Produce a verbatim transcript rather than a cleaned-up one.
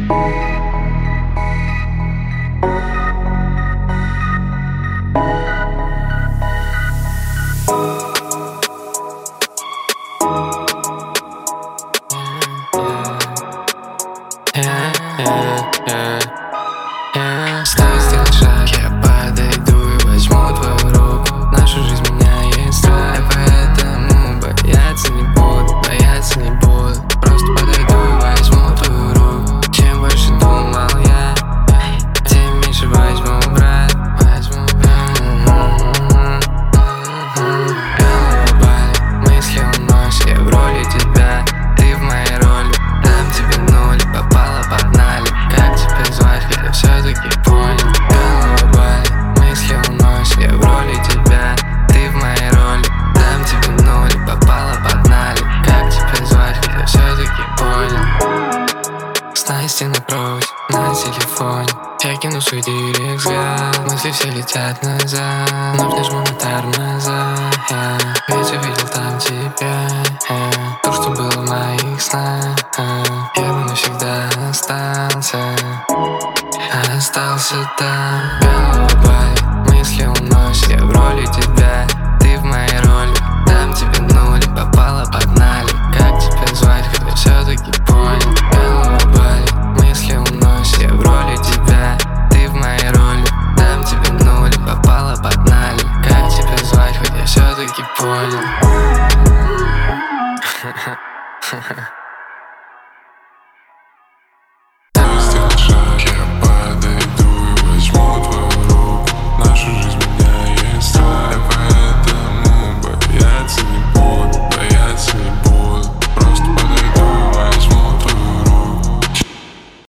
Стой, сделай шаг, я подойду и возьму твою руку. Наша жизнь меняет страх, поэтому бояться не буду, бояться не буду. Просто подойду и возьму твою руку. Чем больше думал я, тем меньше возьму, брат. Возьму, голова болит, мысли уносят, я в роли тебя, ты в моей роли. Дам тебе ноль, попала, погнали. Как тебя звать, хотя все-таки понял. Голова болит, мысли уносят, я в роли тебя, ты в моей роли. Дам тебе ноль, попала, погнали. Как тебя звать, хотя все-таки понял. Снасти на проводе, на телефоне. Я кину свой директ взгляд, мысли все летят назад. Вновь нажму на тормоза, yeah. Ведь увидел там тебя, yeah. То, что было в моей